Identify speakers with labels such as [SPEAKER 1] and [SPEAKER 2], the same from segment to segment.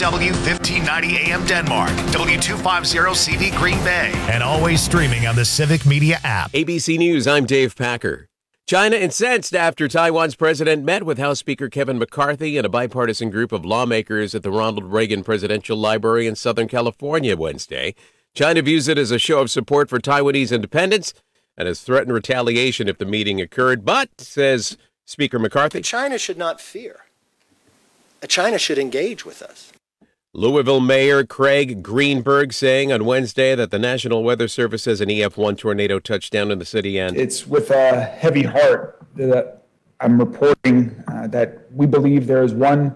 [SPEAKER 1] KFW 1590 AM Denmark, W250 CD Green Bay, and always streaming on the Civic Media app.
[SPEAKER 2] ABC News, I'm Dave Packer. China incensed after Taiwan's president met with House Speaker Kevin McCarthy and a bipartisan group of lawmakers at the Ronald Reagan Presidential Library in Southern California Wednesday. China views it as a show of support for Taiwanese independence and has threatened retaliation if the meeting occurred, but, says Speaker McCarthy,
[SPEAKER 3] China should not fear. China should engage with us.
[SPEAKER 2] Louisville Mayor Craig Greenberg saying on Wednesday that the National Weather Service says an EF1 tornado touched down in the city. And
[SPEAKER 4] it's with a heavy heart that I'm reporting that we believe there is one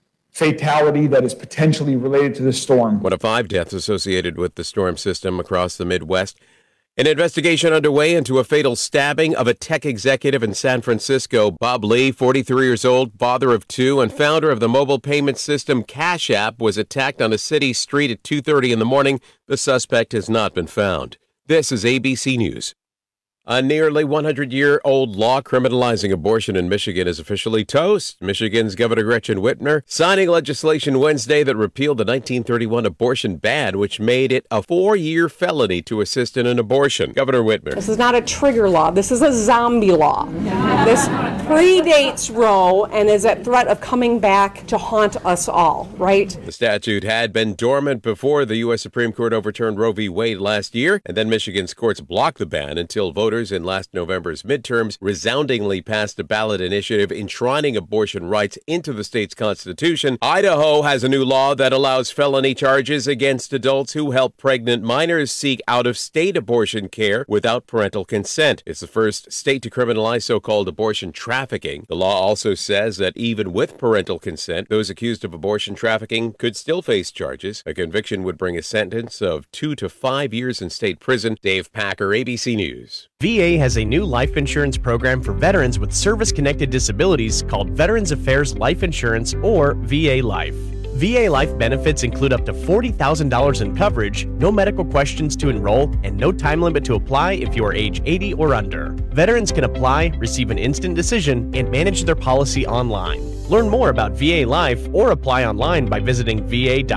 [SPEAKER 4] fatality that is potentially related to the storm.
[SPEAKER 2] One of 5 deaths associated with the storm system across the Midwest. An investigation underway into a fatal stabbing of a tech executive in San Francisco. Bob Lee, 43 years old, father of 2, and founder of the mobile payment system Cash App, was attacked on a city street at 2:30 in the morning. The suspect has not been found. This is ABC News. A nearly 100-year-old law criminalizing abortion in Michigan is officially toast. Michigan's Governor Gretchen Whitmer signing legislation Wednesday that repealed the 1931 abortion ban, which made it a 4-year felony to assist in an abortion. Governor Whitmer.
[SPEAKER 5] This is not a trigger law. This is a zombie law. This predates Roe and is at threat of coming back to haunt us all, right?
[SPEAKER 2] The statute had been dormant before the U.S. Supreme Court overturned Roe v. Wade last year, and then Michigan's courts blocked the ban until voters in last November's midterms resoundingly passed a ballot initiative enshrining abortion rights into the state's constitution. Idaho has a new law that allows felony charges against adults who help pregnant minors seek out-of-state abortion care without parental consent. It's the first state to criminalize so-called abortion trafficking. The law also says that even with parental consent, those accused of abortion trafficking could still face charges. A conviction would bring a sentence of 2 to 5 years in state prison. Dave Packer, ABC News.
[SPEAKER 6] VA has a new life insurance program for veterans with service-connected disabilities called Veterans Affairs Life Insurance, or VA Life. VA Life benefits include up to $40,000 in coverage, no medical questions to enroll, and no time limit to apply if you are age 80 or under. Veterans can apply, receive an instant decision, and manage their policy online. Learn more about VA Life or apply online by visiting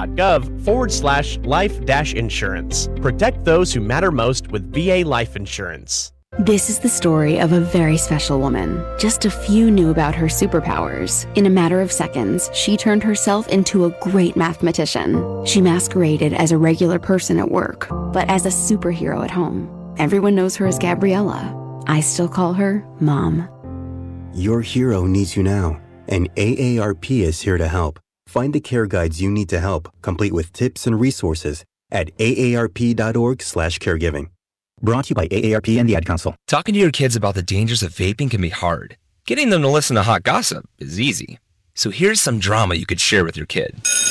[SPEAKER 6] va.gov/life-insurance. Protect those who matter most with VA Life Insurance.
[SPEAKER 7] This is the story of a very special woman. Just a few knew about her superpowers. In a matter of seconds, she turned herself into a great mathematician. She masqueraded as a regular person at work, but as a superhero at home. Everyone knows her as Gabriella. I still call her Mom.
[SPEAKER 8] Your hero needs you now, and AARP is here to help. Find the care guides you need to help, complete with tips and resources at aarp.org/caregiving. Brought to you by AARP and the Ad Council.
[SPEAKER 9] Talking to your kids about the dangers of vaping can be hard. Getting them to listen to hot gossip is easy. So here's some drama you could share with your kid.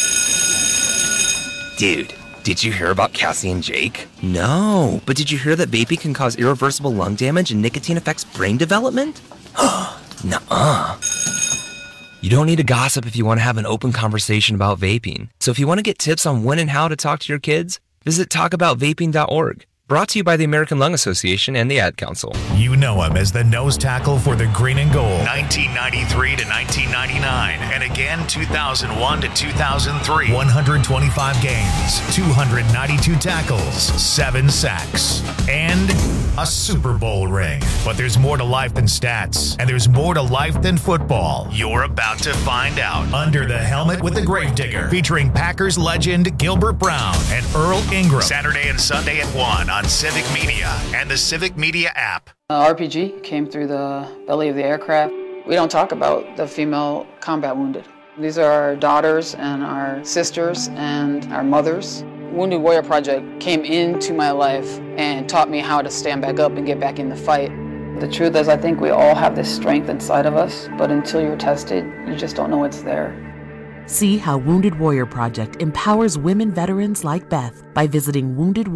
[SPEAKER 9] Dude, did you hear about Cassie and Jake? No, but did you hear that vaping can cause irreversible lung damage and nicotine affects brain development? Nuh-uh. You don't need to gossip if you want to have an open conversation about vaping. So if you want to get tips on when and how to talk to your kids, visit talkaboutvaping.org. Brought to you by the American Lung Association and the Ad Council.
[SPEAKER 1] You know him as the nose tackle for the Green and Gold, 1993 to 1999, and again 2001 to 2003. 125 games, 292 tackles, 7 sacks, and a Super Bowl ring. But there's more to life than stats, and there's more to life than football. You're about to find out. Under the Helmet with the Gravedigger, featuring Packers legend Gilbert Brown and Earl Ingram. Saturday and Sunday at 1 on Civic Media and the Civic Media app.
[SPEAKER 10] RPG came through the belly of the aircraft. We don't talk about the female combat wounded. These are our daughters and our sisters and our mothers. Wounded Warrior Project came into my life and taught me how to stand back up and get back in the fight. The truth is, I think we all have this strength inside of us, but until you're tested, you just don't know it's there.
[SPEAKER 11] See how Wounded Warrior Project empowers women veterans like Beth by visiting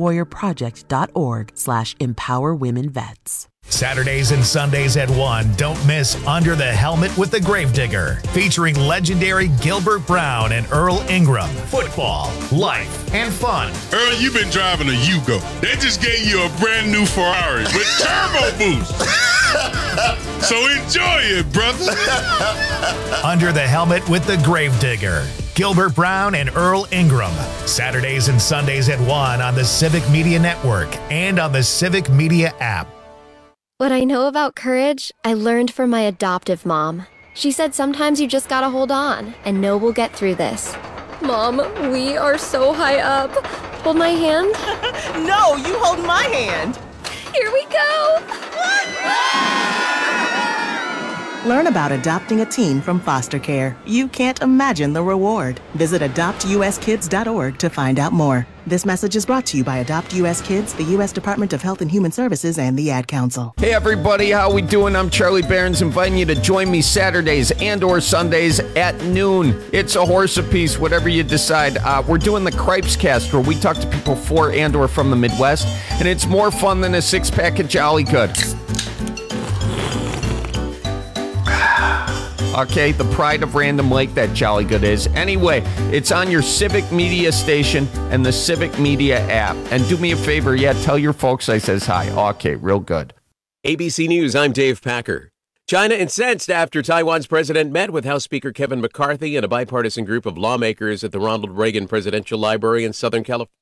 [SPEAKER 11] woundedwarriorproject.org/empowerwomenvets.
[SPEAKER 1] Saturdays and Sundays at 1. Don't miss Under the Helmet with the Gravedigger, featuring legendary Gilbert Brown and Earl Ingram. Football, life, and fun.
[SPEAKER 12] Earl, you've been driving a Yugo. They just gave you a brand new Ferrari with turbo boost. So enjoy it, brother.
[SPEAKER 1] Under the Helmet with the Gravedigger. Gilbert Brown and Earl Ingram. Saturdays and Sundays at 1 on the Civic Media Network and on the Civic Media app.
[SPEAKER 13] What I know about courage, I learned from my adoptive mom. She said sometimes you just gotta hold on and know we'll get through this. Mom, we are so high up. Hold my hand.
[SPEAKER 14] No, you hold my hand.
[SPEAKER 13] Here we go.
[SPEAKER 11] Learn about adopting a teen from foster care. You can't imagine the reward. Visit adoptuskids.org to find out more. This message is brought to you by Adopt US Kids, the U.S. Department of Health and Human Services, and the Ad Council.
[SPEAKER 15] Hey everybody, how we doing? I'm Charlie Barons, inviting you to join me Saturdays and or Sundays at noon. It's a horse apiece, whatever you decide. We're doing the Cripes Cast, where we talk to people for and or from the Midwest, and it's more fun than a six-pack of Jolly Good. Okay, the pride of Random Lake, that Jolly Good is. Anyway, it's on your Civic Media station and the Civic Media app. And do me a favor, tell your folks I says hi. Okay, real good.
[SPEAKER 2] ABC News, I'm Dave Packer. China incensed after Taiwan's president met with House Speaker Kevin McCarthy and a bipartisan group of lawmakers at the Ronald Reagan Presidential Library in Southern California.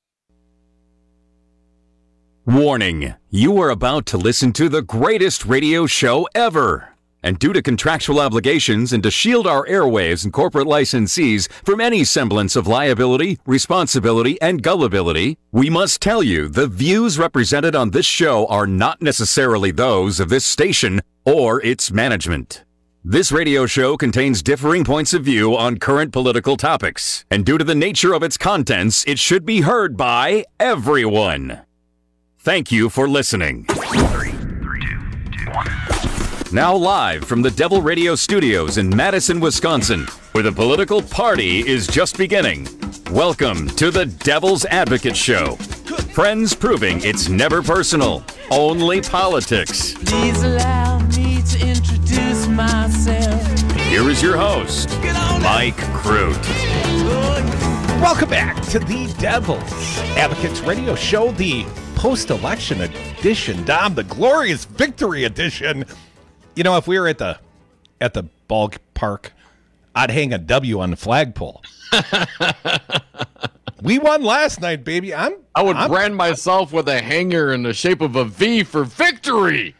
[SPEAKER 16] Warning, you are about to listen to the greatest radio show ever. And due to contractual obligations and to shield our airwaves and corporate licensees from any semblance of liability, responsibility, and gullibility, we must tell you the views represented on this show are not necessarily those of this station or its management. This radio show contains differing points of view on current political topics, and due to the nature of its contents, it should be heard by everyone. Thank you for listening.
[SPEAKER 1] 3, 2, 1.
[SPEAKER 16] Now live from the Devil Radio Studios in Madison, Wisconsin, where the political party is just beginning. Welcome to the Devil's Advocate Show. Friends proving it's never personal, only politics.
[SPEAKER 17] Please allow me to introduce myself.
[SPEAKER 16] Here is your host, Mike Crute.
[SPEAKER 18] Welcome back to the Devil's Advocates Radio Show, the post-election edition, Dom, the glorious victory edition. You know, if we were at the ballpark, I'd hang a W on the flagpole. We won last night, baby. I
[SPEAKER 19] would brand myself with a hanger in the shape of a V for victory.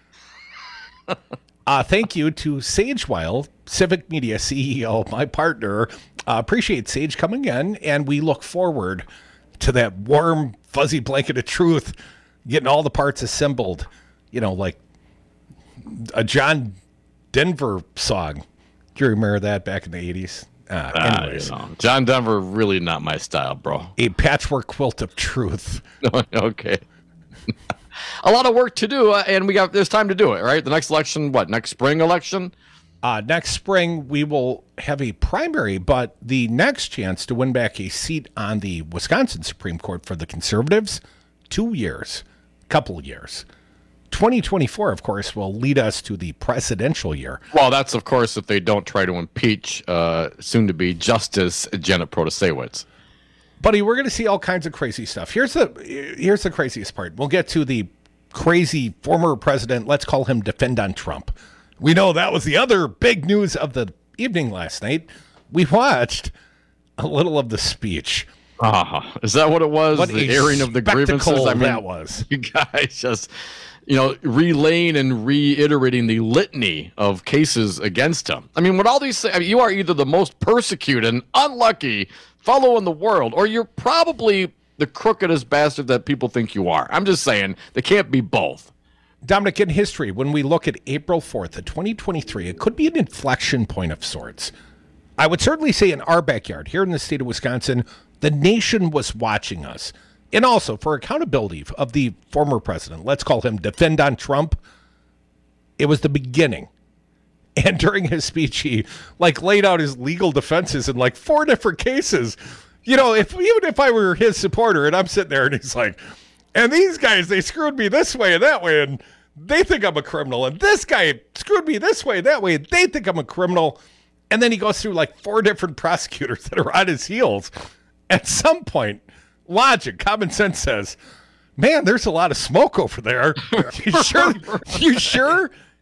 [SPEAKER 18] Thank you to Sage Weil, Civic Media CEO, my partner. Appreciate Sage coming in, and we look forward to that warm, fuzzy blanket of truth, getting all the parts assembled, you know, like a John Denver song. Do you remember that back in the 80s? Anyways.
[SPEAKER 19] John Denver, really not my style, bro.
[SPEAKER 18] A patchwork quilt of truth.
[SPEAKER 19] Okay. A lot of work to do, and there's time to do it, right? The next election, next spring election?
[SPEAKER 18] Next spring, we will have a primary, but the next chance to win back a seat on the Wisconsin Supreme Court for the Conservatives, 2 years, couple of years. 2024, of course, will lead us to the presidential year.
[SPEAKER 19] Well, that's, of course, if they don't try to impeach soon-to-be Justice Janet Protasewicz.
[SPEAKER 18] Buddy, we're going to see all kinds of crazy stuff. Here's the craziest part. We'll get to the crazy former president, let's call him Defendant Trump. We know that was the other big news of the evening last night. We watched a little of the speech.
[SPEAKER 19] Is that what it was?
[SPEAKER 18] What
[SPEAKER 19] the airing of the grievances? I mean,
[SPEAKER 18] that was.
[SPEAKER 19] You guys just, relaying and reiterating the litany of cases against him. I mean, with all these things, you are either the most persecuted and unlucky fellow in the world, or you're probably the crookedest bastard that people think you are. I'm just saying, they can't be both.
[SPEAKER 18] Dominic, in history, when we look at April 4th of 2023, it could be an inflection point of sorts. I would certainly say in our backyard, here in the state of Wisconsin, the nation was watching us. And also, for accountability of the former president, let's call him Defendant Trump, it was the beginning. And during his speech, he laid out his legal defenses in 4 different cases. Even if I were his supporter and I'm sitting there and he's like, and these guys, they screwed me this way and that way, and they think I'm a criminal. And this guy screwed me this way and that way, and they think I'm a criminal. And then he goes through 4 different prosecutors that are on his heels. At some point, logic, common sense says, man, there's a lot of smoke over there. You sure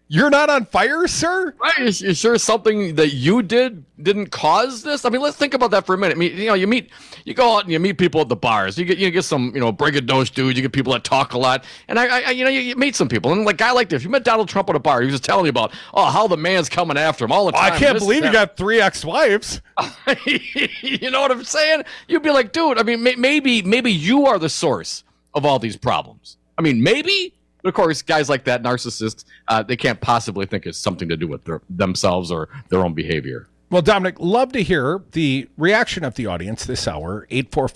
[SPEAKER 18] You're not on fire, sir?
[SPEAKER 19] Right? You sure something that you didn't cause this? I mean, let's think about that for a minute. I mean, you go out and you meet people at the bars. You get some, brigadier dudes. You get people that talk a lot. And you meet some people. And like guy like this, you met Donald Trump at a bar. He was just telling you about, how the man's coming after him all the time.
[SPEAKER 18] I can't believe you got 3 ex-wives.
[SPEAKER 19] You know what I'm saying? You'd be like, dude, I mean, maybe you are the source of all these problems. I mean, maybe. But of course, guys like that, narcissists, they can't possibly think it's something to do with themselves or their own behavior.
[SPEAKER 18] Well, Dominic, love to hear the reaction of the audience this hour,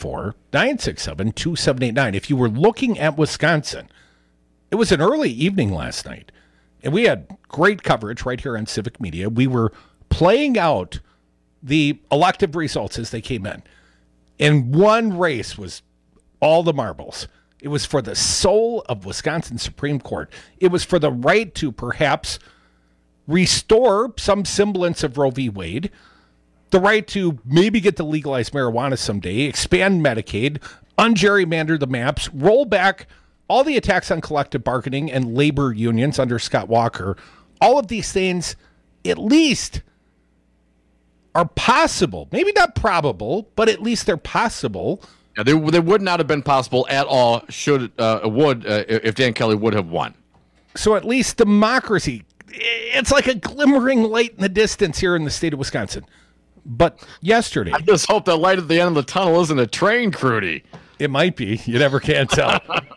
[SPEAKER 18] 844-967-2789. If you were looking at Wisconsin, it was an early evening last night, and we had great coverage right here on Civic Media. We were playing out the elective results as they came in, and one race was all the marbles. It was for the soul of Wisconsin Supreme Court. It was for the right to perhaps restore some semblance of Roe v. Wade, the right to maybe get to legalize marijuana someday, expand Medicaid, ungerrymander the maps, roll back all the attacks on collective bargaining and labor unions under Scott Walker. All of these things, at least, are possible. Maybe not probable, but at least they're possible.
[SPEAKER 19] Yeah, they would not have been possible at all if Dan Kelly would have won.
[SPEAKER 18] So at least democracy, it's like a glimmering light in the distance here in the state of Wisconsin. But yesterday...
[SPEAKER 19] I just hope the light at the end of the tunnel isn't a train, Crudy.
[SPEAKER 18] It might be. You never can tell.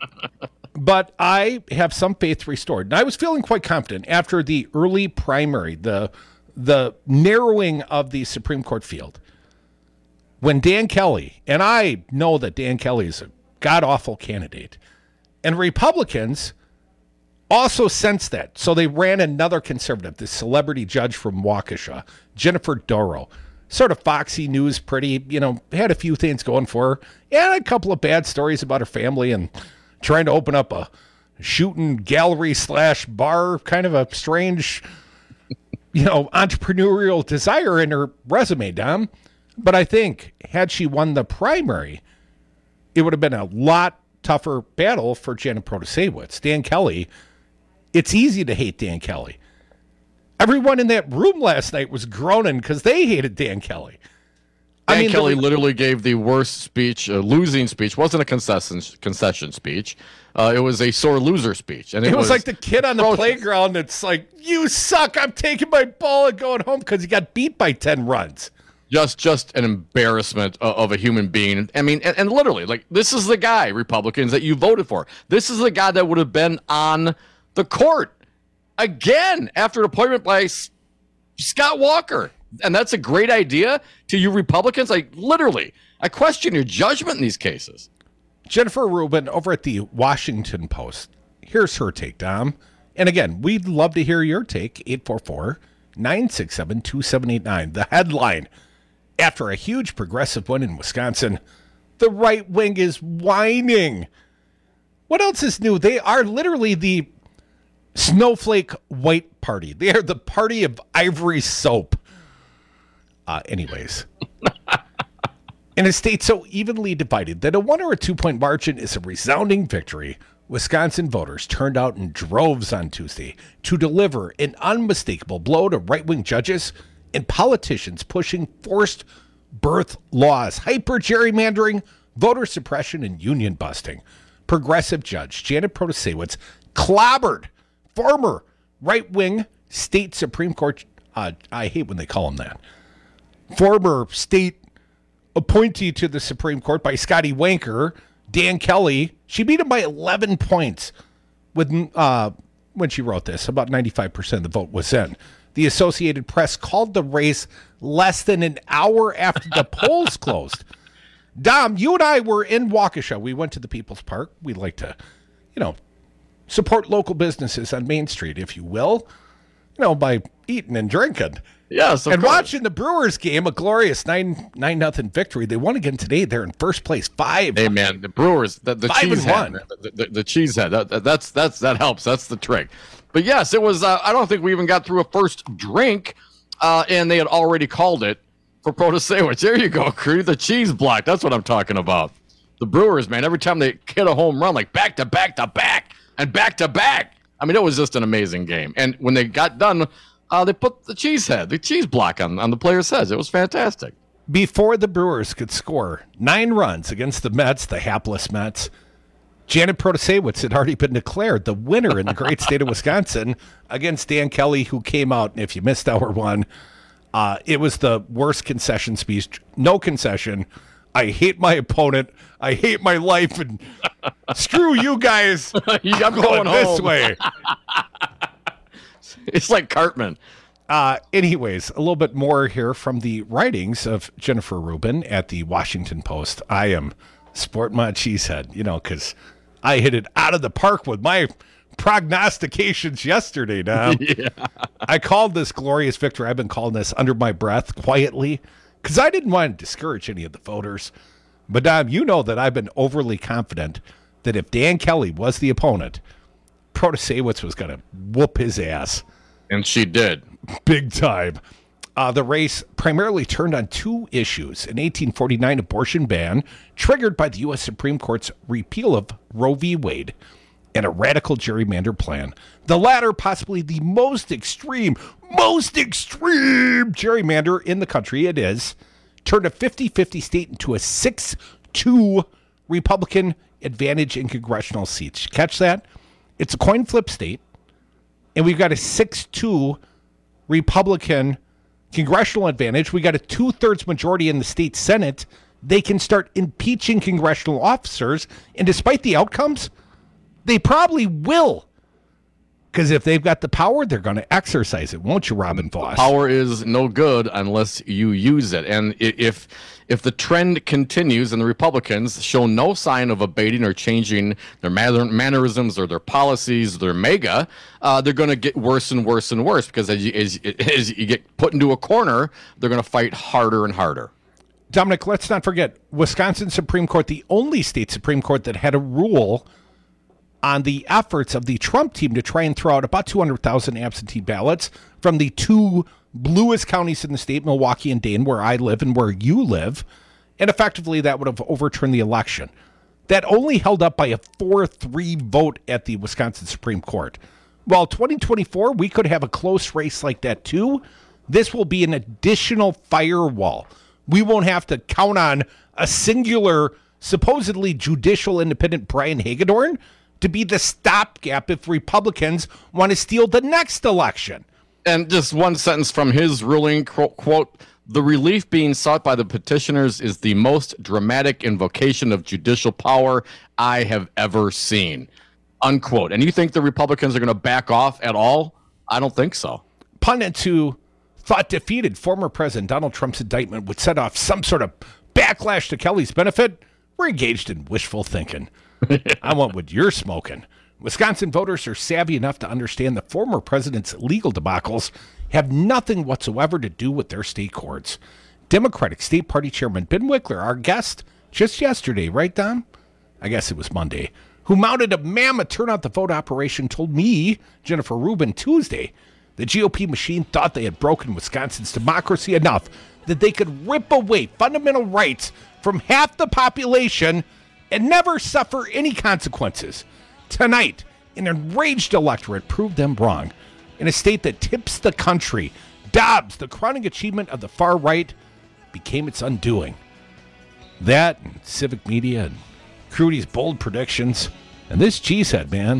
[SPEAKER 18] But I have some faith restored. And I was feeling quite confident after the early primary, the narrowing of the Supreme Court field. When Dan Kelly, and I know that Dan Kelly is a god-awful candidate, and Republicans also sensed that. So they ran another conservative, this celebrity judge from Waukesha, Jennifer Dorough. Sort of foxy news, pretty, had a few things going for her, and a couple of bad stories about her family and trying to open up a shooting gallery/bar, kind of a strange, entrepreneurial desire in her resume, Dom. But I think had she won the primary, it would have been a lot tougher battle for Janet Protasewicz. Dan Kelly, it's easy to hate Dan Kelly. Everyone in that room last night was groaning because they hated Dan Kelly.
[SPEAKER 19] Dan Kelly literally gave the worst speech, a losing speech. Wasn't a concession speech. It was a sore loser speech. And
[SPEAKER 18] it was like the kid on the playground that's like, you suck, I'm taking my ball and going home because he got beat by 10 runs.
[SPEAKER 19] Just an embarrassment of a human being. I mean, and literally, like, this is the guy, Republicans, that you voted for. This is the guy that would have been on the court again after an appointment by Scott Walker. And that's a great idea to you Republicans. I question your judgment in these cases.
[SPEAKER 18] Jennifer Rubin over at the Washington Post. Here's her take, Dom. And again, we'd love to hear your take. 844-967-2789. The headline: after a huge progressive win in Wisconsin, the right wing is whining. What else is new? They are literally the snowflake white party. They are the party of ivory soap. Anyways, in a state so evenly divided that a 1 or a 2 point margin is a resounding victory, Wisconsin voters turned out in droves on Tuesday to deliver an unmistakable blow to right-wing judges and politicians pushing forced birth laws, hyper-gerrymandering, voter suppression, and union busting. Progressive Judge Janet Protasewicz clobbered former right-wing state Supreme Court, I hate when they call him that, former state appointee to the Supreme Court by Scotty Wanker, Dan Kelly. She beat him by 11 points with when she wrote this. About 95% of the vote was in. The Associated Press called the race less than an hour after the polls closed. Dom, you and I were in Waukesha. We went to the People's Park. We like to, support local businesses on Main Street, if you will, by eating and drinking.
[SPEAKER 19] Yes,
[SPEAKER 18] and watching the Brewers game, a glorious 9-0 victory. They won again today. They're in first place, 5.
[SPEAKER 19] Hey man, the Brewers, the cheese head, the cheese head. That helps. That's the trick. But yes, it was. I don't think we even got through a first drink, and they had already called it for Protasewicz. There you go, crew. The cheese block. That's what I'm talking about. The Brewers, man. Every time they hit a home run, like back to back to back and back to back. I mean, it was just an amazing game. And when they got done, they put the cheese block on the player's heads. It was fantastic.
[SPEAKER 18] Before the Brewers could score 9 runs against the Mets, the hapless Mets, Janet Protasewicz had already been declared the winner in the great state of Wisconsin against Dan Kelly, who came out, and if you missed hour 1, it was the worst concession speech. No concession. I hate my opponent. I hate my life, and screw you guys.
[SPEAKER 19] I'm going
[SPEAKER 18] this
[SPEAKER 19] home.
[SPEAKER 18] way.
[SPEAKER 19] It's like Cartman.
[SPEAKER 18] Anyways, a little bit more here from the writings of Jennifer Rubin at the Washington Post. I am sporting my cheesehead, because I hit it out of the park with my prognostications yesterday, Dom.
[SPEAKER 19] Yeah.
[SPEAKER 18] I called this glorious victory. I've been calling this under my breath quietly because I didn't want to discourage any of the voters. But, Dom, you know that I've been overly confident that if Dan Kelly was the opponent, Protasewicz was going to whoop his ass.
[SPEAKER 19] And she did.
[SPEAKER 18] Big time. The race primarily turned on 2 issues: an 1849 abortion ban triggered by the U.S. Supreme Court's repeal of Roe v. Wade, and a radical gerrymander plan. The latter possibly the most extreme gerrymander in the country. It is turned a 50-50 state into a 6-2 Republican advantage in congressional seats. Catch that? It's a coin flip state, and we've got a 6-2 Republican congressional advantage. We got a 2/3 majority in the state Senate. They can start impeaching congressional officers, and despite the outcomes, they probably will. Because if they've got the power, they're going to exercise it, won't you, Robin Voss?
[SPEAKER 19] Power is no good unless you use it. And if the trend continues and the Republicans show no sign of abating or changing their mannerisms or their policies, their MAGA, they're going to get worse and worse and worse, because as you get put into a corner, they're going to fight harder and harder.
[SPEAKER 18] Dominic, let's not forget, Wisconsin Supreme Court, the only state Supreme Court that had a rule on the efforts of the Trump team to try and throw out about 200,000 absentee ballots from the 2 bluest counties in the state, Milwaukee and Dane, where I live and where you live. And effectively, that would have overturned the election. That only held up by a 4-3 vote at the Wisconsin Supreme Court. While 2024, we could have a close race like that too. This will be an additional firewall. We won't have to count on a singular, supposedly judicial independent Brian Hagedorn to be the stopgap if Republicans want to steal the next election.
[SPEAKER 19] And just one sentence from his ruling, quote, "The relief being sought by the petitioners is the most dramatic invocation of judicial power I have ever seen," unquote. And you think the Republicans are going to back off at all? I don't think so.
[SPEAKER 18] Pundits who thought defeated former President Donald Trump's indictment would set off some sort of backlash to Kelly's benefit were engaged in wishful thinking. I want what you're smoking. Wisconsin voters are savvy enough to understand the former president's legal debacles have nothing whatsoever to do with their state courts. Democratic State Party Chairman Ben Wickler, our guest just yesterday, right, Don? I guess it was Monday, who mounted a mammoth turnout the vote operation, told me, Jennifer Rubin, Tuesday, the GOP machine thought they had broken Wisconsin's democracy enough that they could rip away fundamental rights from half the population and never suffer any consequences. Tonight, an enraged electorate proved them wrong. In a state that tips the country, Dobbs, the crowning achievement of the far right, became its undoing. That and civic media and Crudy's bold predictions. And this cheesehead, man.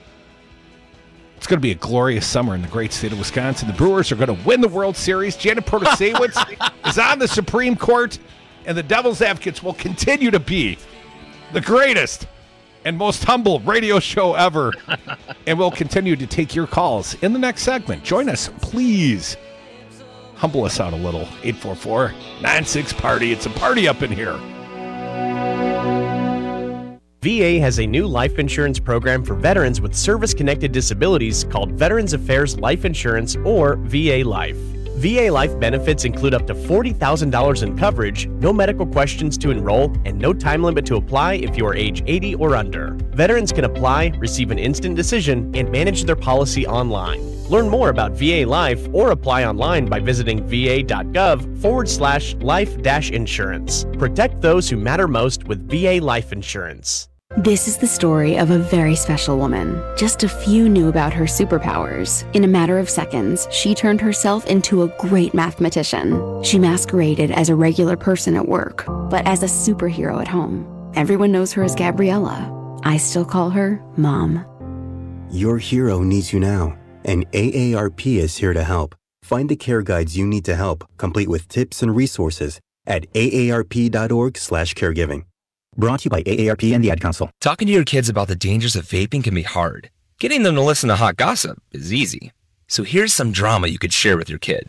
[SPEAKER 18] It's going to be a glorious summer in the great state of Wisconsin. The Brewers are going to win the World Series. Janet Protasewicz is on the Supreme Court, and the Devil's Advocates will continue to be the greatest and most humble radio show ever. And we'll continue to take your calls in the next segment. Join us, please. Humble us out a little. 844-96-PARTY. It's a party up in here.
[SPEAKER 6] VA has a new life insurance program for veterans with service-connected disabilities called Veterans Affairs Life Insurance, or VA Life. VA Life benefits include up to $40,000 in coverage, no medical questions to enroll, and no time limit to apply if you are age 80 or under. Veterans can apply, receive an instant decision, and manage their policy online. Learn more about VA Life or apply online by visiting va.gov/life-insurance. Protect those who matter most with VA Life Insurance.
[SPEAKER 7] This is the story of a very special woman. Just a few knew about her superpowers. In a matter of seconds, she turned herself into a great mathematician. She masqueraded as a regular person at work, but as a superhero at home. Everyone knows her as Gabriella. I still call her Mom.
[SPEAKER 8] Your hero needs you now, and AARP is here to help. Find the care guides you need to help, complete with tips and resources at aarp.org/caregiving. Brought to you by AARP and the Ad Council.
[SPEAKER 9] Talking to your kids about the dangers of vaping can be hard. Getting them to listen to hot gossip is easy. So here's some drama you could share with your kid.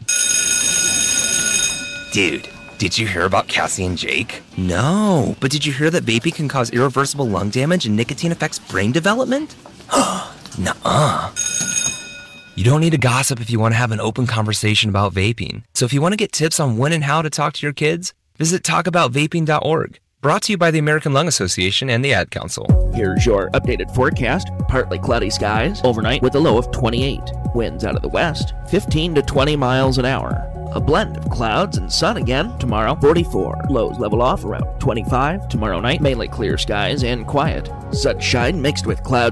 [SPEAKER 9] Dude, did you hear about Cassie and Jake? No, but did you hear that vaping can cause irreversible lung damage and nicotine affects brain development? Nuh-uh. You don't need to gossip if you want to have an open conversation about vaping. So if you want to get tips on when and how to talk to your kids, visit talkaboutvaping.org. Brought to you by the American Lung Association and the Ad Council.
[SPEAKER 20] Here's your updated forecast. Partly cloudy skies overnight with a low of 28. Winds out of the west, 15 to 20 miles an hour. A blend of clouds and sun again tomorrow, 44. Lows level off around 25. Tomorrow night, mainly clear skies and quiet. Sunshine mixed with clouds